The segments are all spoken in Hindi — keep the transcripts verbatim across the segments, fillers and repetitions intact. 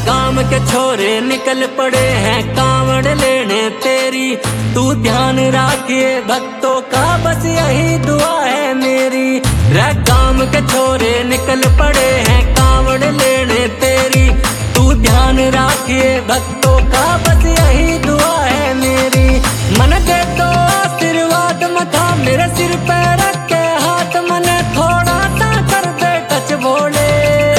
गांव के छोरे निकल पड़े हैं कांवड़ लेने तेरी, तू ध्यान रखिए भक्तों का बस यही दुआ है मेरी। रे गांव के छोरे निकल पड़े हैं कांवड़ लेने तेरी, तू ध्यान रखिए भक्तों का बस यही दुआ है मेरी। मन दे तो आशीर्वाद मथा मेरे सिर पे रख के हाथ, मने थोड़ा सा कर दे टच भोले,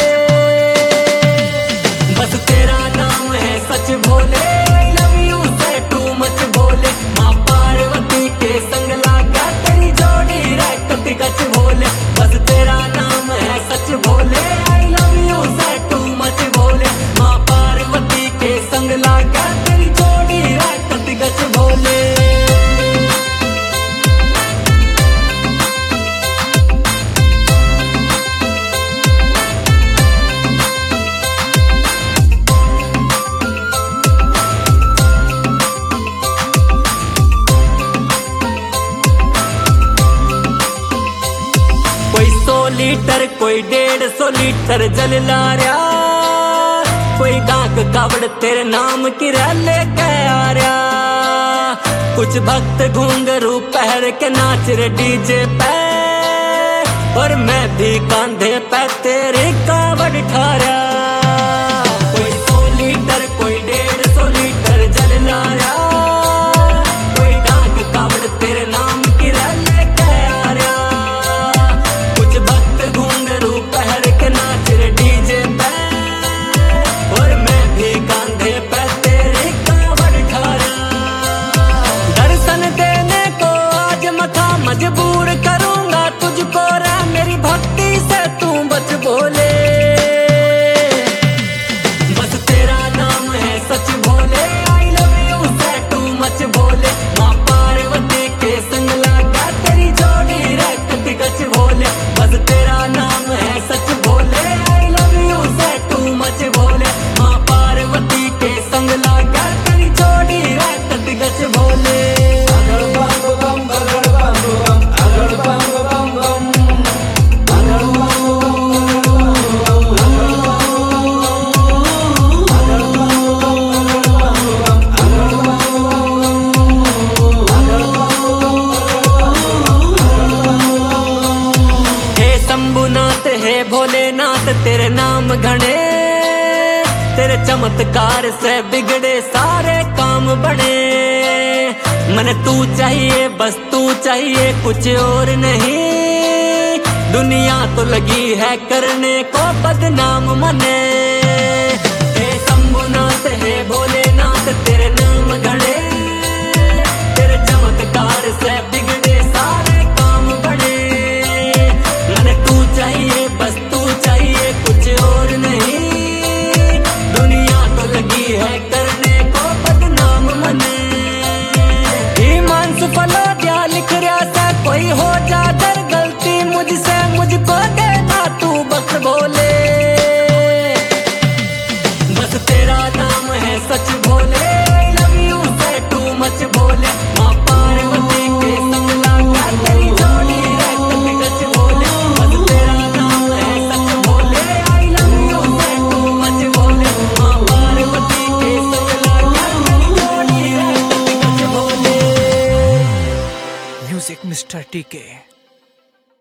बस तेरा नाम है सच भोले। I love you से too much भोले, माँ पार्वती के संग लागा तेरी जोड़ी रे कति कच भोले, बस तेरा नाम है सच भोले। I love you से too much भोले, माँ पार्वती के संग लागा तेरी जोड़ी रे कति कच भोले। कोई सौ लीटर कोई डेढ़ सौ लीटर जल ला रहा, कोई डाक कावड़ तेरे नाम की रैले कह आ रहा। कुछ भक्त घुंघरू पहर के नाच रे डीजे पे, और मैं भी कांधे पे तेरे कावड़ ठा रहा। कोई सौ लीटर कोई डेढ़ सौ लीटर जल ला रहा, कोई डाक कावड़ तेरे नाम की रैले कह आ रहा। घुंघरू पहर के नाच रे डीजे पे, और मैं भी कांधे पे तेरे कावड़ ठा रहा। दर्शन देने को आज मथा मजबूर करूंगा तुझको रे, मेरी भक्ति से तू बच भोले, बस तेरा नाम है सच भोले। I love you से too much भोले, माँ पार्वती के संग लागा तेरी जोड़ी रे कति कच भोले, बस तेरा नाम है सच भोले। I love you से too much भोले, माँ पार्वती के संग लागा तेरी जोड़ी रे कति कच भोले। शंभुनाथ है भोलेनाथ तेरे नाम घने, तेरे चमत्कार से बिगड़े सारे काम बने। मन तू चाहिए बस तू चाहिए कुछ और नहीं, दुनिया तो लगी है करने को बदनाम मने। हे शंभुनाथ है भोलेनाथ तेरे नाम घने, तेरे चमत्कार से बिगड़े सारे काम बने। तू चाहिए बस तू चाहिए कुछ और नहीं, दुनिया तो लगी है करने को बदनाम मने। ईमान सुफलो दिया लिख रहा सा कोई हो जाकर गलती मुझसे, मुझको देना तू बख्श भोले, बस तेरा नाम है सच भोले। I love you से too much भोले, माँ पार्वती के संग लागा तेरी जोड़ी रे कति कच भोले, बस तेरा नाम है सच भोले। I love you से too much भोले, माँ पार्वती के संग लागा तेरी जोड़ी रे कति कच भोले। म्यूजिक मिस्टर टी के।